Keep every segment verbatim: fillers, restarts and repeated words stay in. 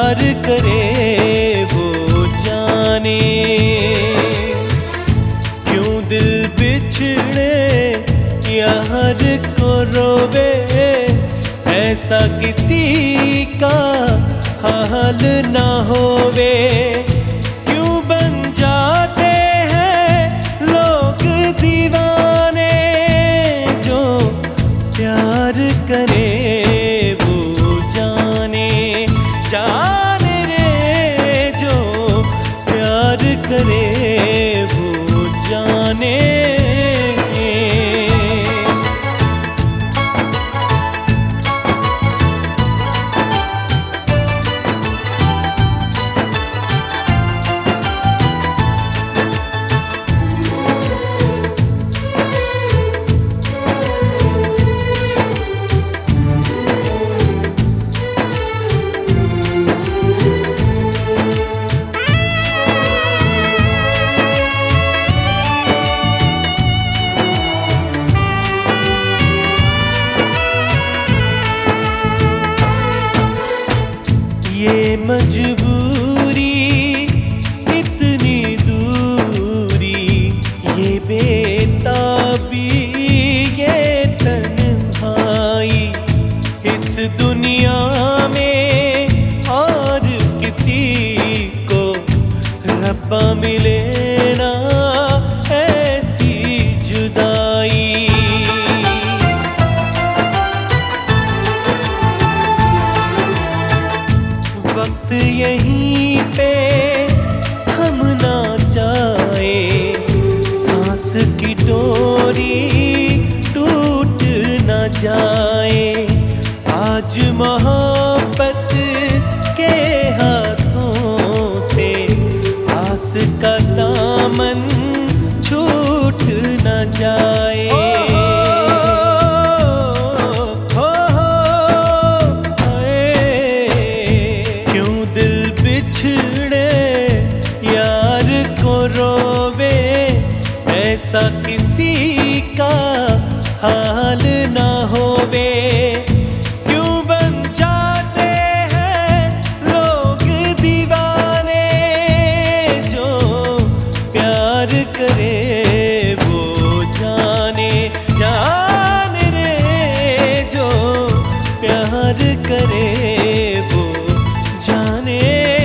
प्यार करे वो जाने। क्यों दिल बिछड़े यार को रोवे, ऐसा किसी का हाल ना होवे। क्यों बन जाते हैं लोग दीवाने, जो प्यार करे वो जाने। जाने रे जो प्यार करे वो जाने। ये मजबूरी इतनी दूरी, ये बेताबी ये तन्हाई, इस दुनिया में और किसी को रब्बा मिले ना ऐसी जुदाई। वक्त यहीं पे हम ना जाए, सांस की डोरी टूट ना जाए। आज मोहब्बत के हाथों से आस का दामन छूट ना जाए। यार को रोवे, ऐसा किसी का हाल ना होवे। क्यों बन जाते हैं लोग दीवाने, जो प्यार करे वो जाने। जाने रे जो प्यार करे वो जाने।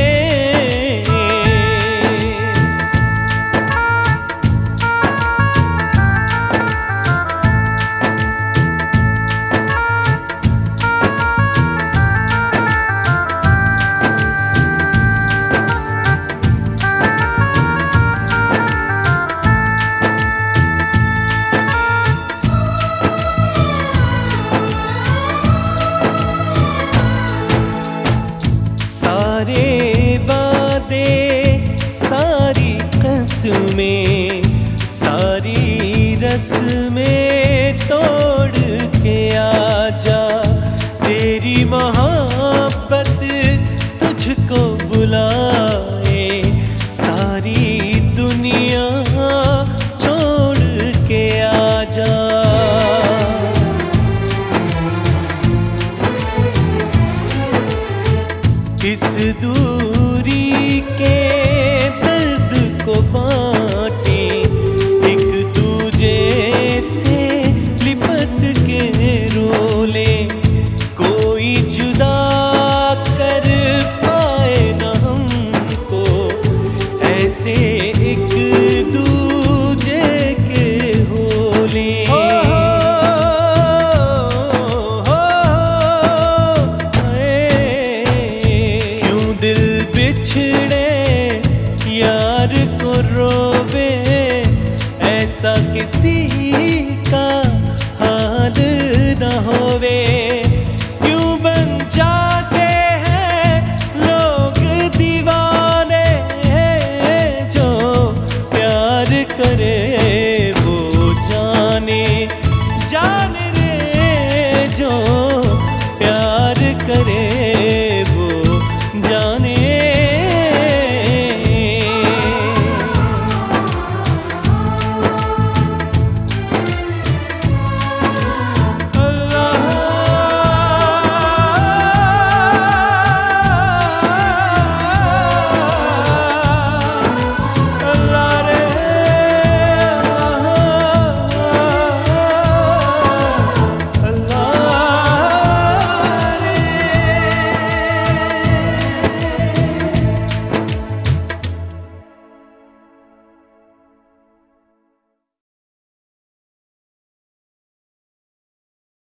सारे वादे सारी कसमें सारी रस्में तोड़ के आजा। तेरी मोहब्बत तुझको बुलाए, सारी दुनिया छोड़ के आजा। इस दूरी के दर्द को